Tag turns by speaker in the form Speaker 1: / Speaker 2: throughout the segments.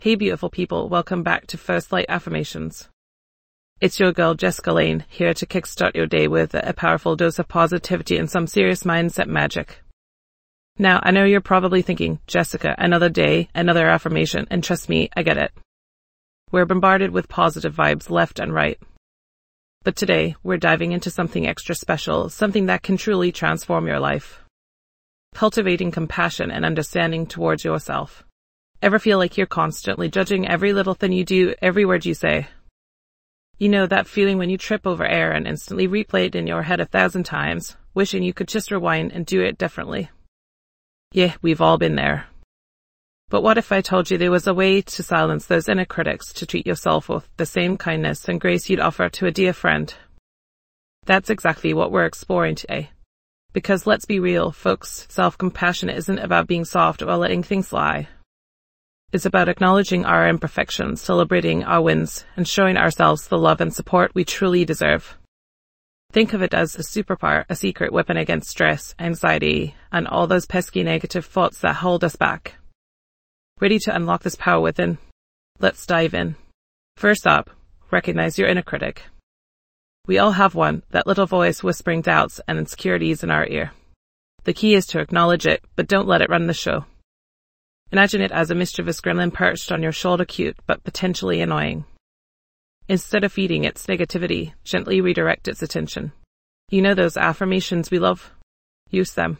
Speaker 1: Hey beautiful people, welcome back to First Light Affirmations. It's your girl Jessica Lane, here to kickstart your day with a powerful dose of positivity and some serious mindset magic. Now, I know you're probably thinking, Jessica, another day, another affirmation, and trust me, I get it. We're bombarded with positive vibes left and right. But today, we're diving into something extra special, something that can truly transform your life. Cultivating compassion and understanding towards yourself. Ever feel like you're constantly judging every little thing you do, every word you say? You know that feeling when you trip over air and instantly replay it in your head 1,000 times, wishing you could just rewind and do it differently? Yeah, we've all been there. But what if I told you there was a way to silence those inner critics, to treat yourself with the same kindness and grace you'd offer to a dear friend? That's exactly what we're exploring today. Because let's be real, folks, self-compassion isn't about being soft or letting things slide. It's about acknowledging our imperfections, celebrating our wins, and showing ourselves the love and support we truly deserve. Think of it as a superpower, a secret weapon against stress, anxiety, and all those pesky negative thoughts that hold us back. Ready to unlock this power within? Let's dive in. First up, recognize your inner critic. We all have one, that little voice whispering doubts and insecurities in our ear. The key is to acknowledge it, but don't let it run the show. Imagine it as a mischievous gremlin perched on your shoulder, cute but potentially annoying. Instead of feeding its negativity, gently redirect its attention. You know those affirmations we love? Use them.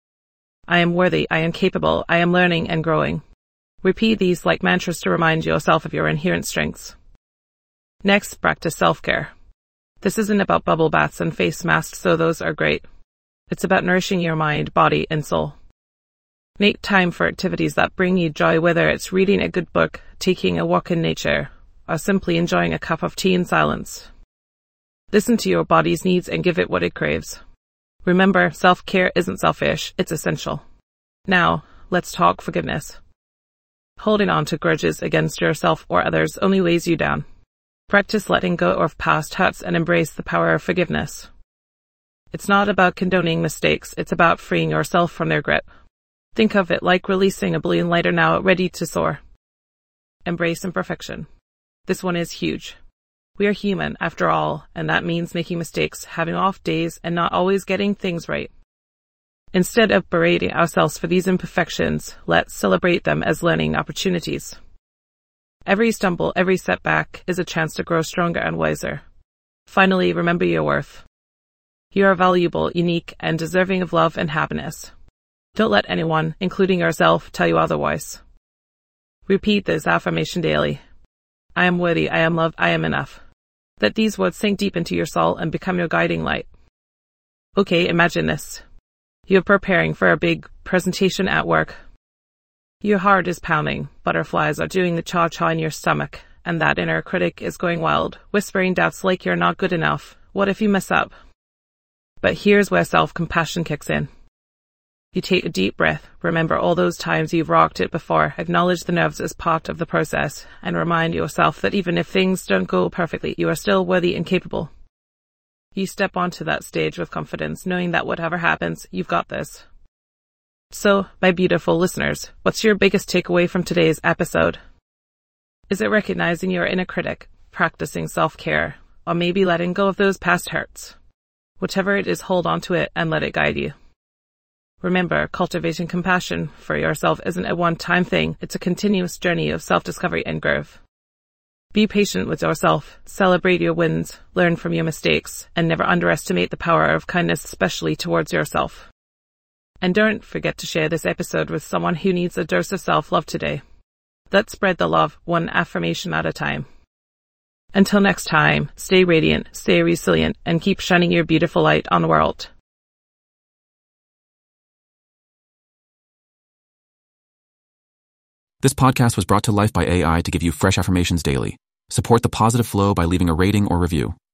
Speaker 1: I am worthy, I am capable, I am learning and growing. Repeat these like mantras to remind yourself of your inherent strengths. Next, practice self-care. This isn't about bubble baths and face masks, though those are great. It's about nourishing your mind, body, and soul. Make time for activities that bring you joy, whether it's reading a good book, taking a walk in nature, or simply enjoying a cup of tea in silence. Listen to your body's needs and give it what it craves. Remember, self-care isn't selfish, it's essential. Now, let's talk forgiveness. Holding on to grudges against yourself or others only weighs you down. Practice letting go of past hurts and embrace the power of forgiveness. It's not about condoning mistakes, it's about freeing yourself from their grip. Think of it like releasing a balloon lighter now ready to soar. Embrace imperfection. This one is huge. We are human, after all, and that means making mistakes, having off days, and not always getting things right. Instead of berating ourselves for these imperfections, let's celebrate them as learning opportunities. Every stumble, every setback is a chance to grow stronger and wiser. Finally, remember your worth. You are valuable, unique, and deserving of love and happiness. Don't let anyone, including yourself, tell you otherwise. Repeat this affirmation daily. I am worthy, I am loved, I am enough. Let these words sink deep into your soul and become your guiding light. Okay, imagine this. You're preparing for a big presentation at work. Your heart is pounding, butterflies are doing the cha-cha in your stomach, and that inner critic is going wild, whispering doubts like you're not good enough. What if you mess up? But here's where self-compassion kicks in. You take a deep breath, remember all those times you've rocked it before, acknowledge the nerves as part of the process, and remind yourself that even if things don't go perfectly, you are still worthy and capable. You step onto that stage with confidence, knowing that whatever happens, you've got this. So, my beautiful listeners, what's your biggest takeaway from today's episode? Is it recognizing your inner critic, practicing self-care, or maybe letting go of those past hurts? Whichever it is, hold on to it and let it guide you. Remember, cultivating compassion for yourself isn't a one-time thing, it's a continuous journey of self-discovery and growth. Be patient with yourself, celebrate your wins, learn from your mistakes, and never underestimate the power of kindness, especially towards yourself. And don't forget to share this episode with someone who needs a dose of self-love today. Let's spread the love, one affirmation at a time. Until next time, stay radiant, stay resilient, and keep shining your beautiful light on the world.
Speaker 2: This podcast was brought to life by AI to give you fresh affirmations daily. Support the positive flow by leaving a rating or review.